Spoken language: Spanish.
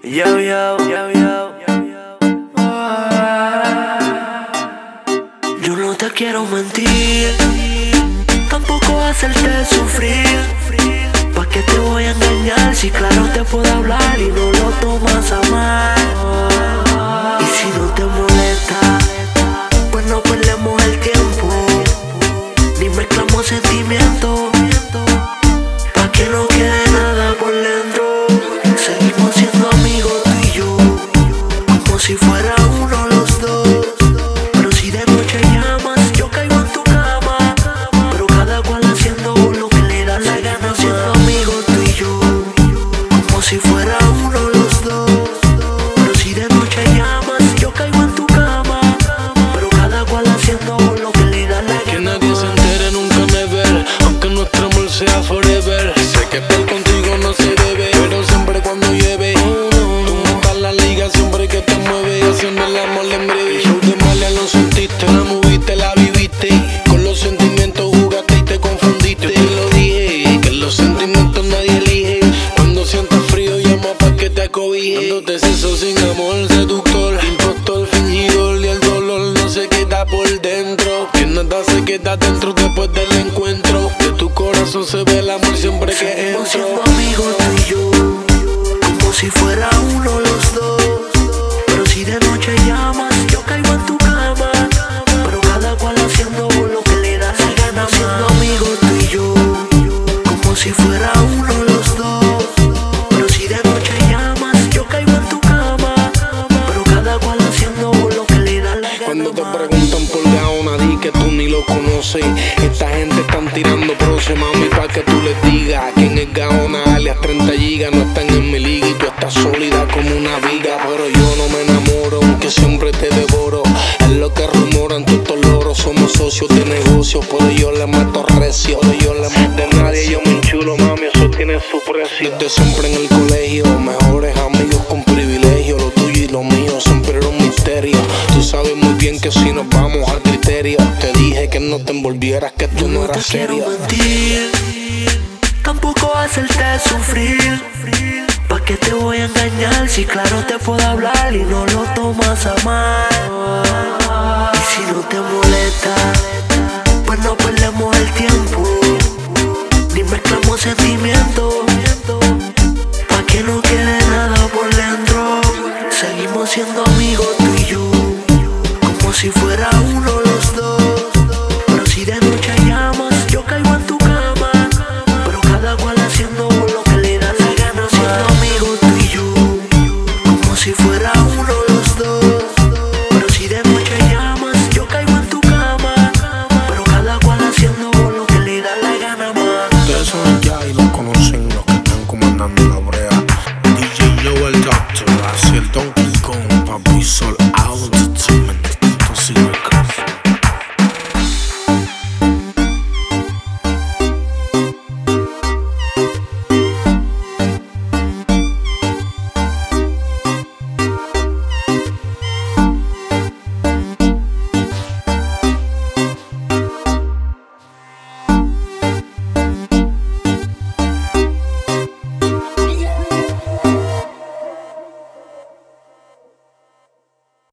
Yo, yo, yo, yo. Yo no te quiero mentir, tampoco hacerte sufrir. ¿Pa' qué te voy a engañar si claro te puedo hablar y no lo tomas a mal? Y si no te molesta, pues no perdemos el tiempo, ni mezclamos sentimientos, pa' que no quede nada por dentro. Seguimos siendo amigos tú y yo, como si fuera uno los dos. Pero si de noche llamas, yo caigo en tu cama, pero cada cual haciendo lo que le da la gana. Siendo amigos tú y yo, como si fuera uno los dos. Pero si de noche llamas, yo caigo en tu cama, pero cada cual haciendo lo que le da la gana. Que nadie se entere, nunca me ver, aunque nuestro amor sea forever. Sé que estar contigo no se debe, pero siempre cuando llueve, tú montas la liga siempre que te mueves, haciendo el amor en breve. El show de Malia lo sentiste, la moviste, la viviste, con los sentimientos jugaste y te confundiste. Yo te lo dije, que los sentimientos nadie elige. Cuando sientas frío llama pa' que te acobije. Dándote sexo sin amor, seductor, impostor, fingidor, y el dolor no se queda por dentro, que nada se queda dentro después del encuentro. De tu corazón se ve el amor siempre que Seguimos entro. siendo amigos tú y yo, como si fuera uno los dos. Pero si de noche llamas, yo caigo en tu cama, pero cada cual haciendo lo que le da la gana. Siendo amigos tú y yo, como si fuera uno los dos. Pero si de noche llamas, yo caigo en tu cama, pero cada cual haciendo lo que le da la gana. Cuando te preguntan por Gaona, di que tú ni lo conoces. Esta gente están tirando proce, mami, pa' que tú les digas quién es Gaona, alias 30 gigas. No están en mi liga y tú estás sólida como una viga. Pero yo no me enamoro, aunque siempre te devoro. Es lo que rumoran todos estos loros. Somos socios de negocio, por ello le meto recio. Por ello le meto de nadie, yo me enchulo, mami, eso tiene su precio. Desde siempre en el colegio, mejores amigos con privilegio. Lo tuyo y lo mío siempre era un misterio. Tú sabes muy bien que si nos vamos al criterio, te dije que no te envolvieras, que tú no No te eras quiero seria. mentir, tampoco hacerte sufrir. ¿Pa' qué te voy a engañar si claro te puedo hablar y no lo tomas a mal? Y si no te molesta, pues no perdemos el tiempo, ni mezclamos sentimientos, pa' que no quede nada por dentro. Seguimos siendo amigos